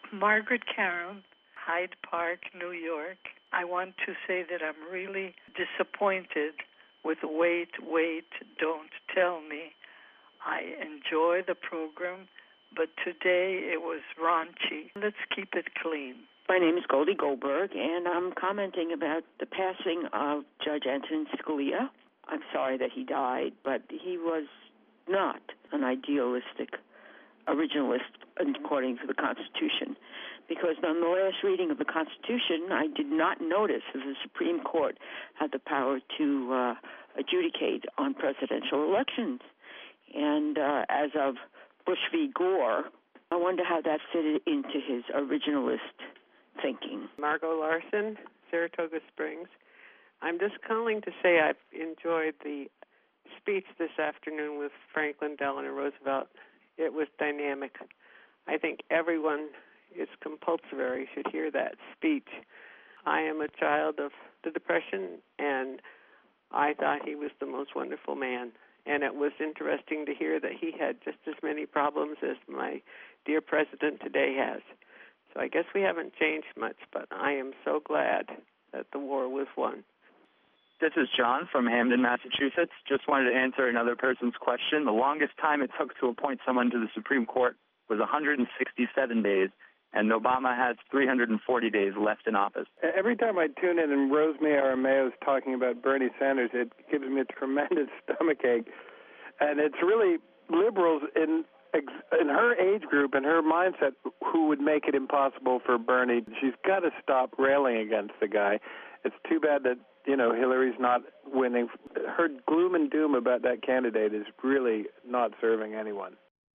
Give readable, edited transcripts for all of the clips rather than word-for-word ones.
Margaret Caron, Hyde Park, New York. I want to say that I'm really disappointed with Wait, Don't Tell Me. I enjoy the program, but today it was raunchy. Let's keep it clean. My name is Goldie Goldberg, and I'm commenting about the passing of Judge Antonin Scalia. I'm sorry that he died, but he was not an idealistic originalist according to the Constitution, because on the last reading of the Constitution, I did not notice that the Supreme Court had the power to adjudicate on presidential elections. And as of Bush v. Gore, I wonder how that fitted into his originalist thinking. Margot Larson, Saratoga Springs. I'm just calling to say I've enjoyed the speech this afternoon with Franklin Delano Roosevelt. It was dynamic. I think everyone is compulsory should hear that speech. I am a child of the Depression, and I thought he was the most wonderful man. And it was interesting to hear that he had just as many problems as my dear president today has. So I guess we haven't changed much, but I am so glad that the war was won. This is John from Hamden, Massachusetts. Just wanted to answer another person's question. The longest time it took to appoint someone to the Supreme Court was 167 days, and Obama has 340 days left in office. Every time I tune in and Rosemary Aramayo is talking about Bernie Sanders, it gives me a tremendous stomachache. And it's really liberals in her age group and her mindset who would make it impossible for Bernie. She's got to stop railing against the guy. It's too bad that, Hillary's not winning. Her gloom and doom about that candidate is really not serving anyone.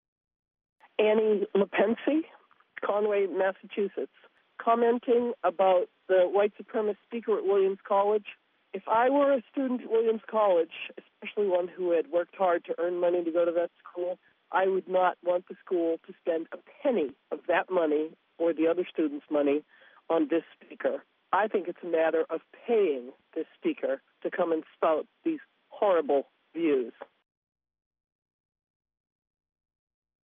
Annie LaPensi, Conway, Massachusetts, commenting about the white supremacist speaker at Williams College. If I were a student at Williams College, especially one who had worked hard to earn money to go to that school, I would not want the school to spend a penny of that money or the other students' money on this speaker. I think it's a matter of paying this speaker to come and spout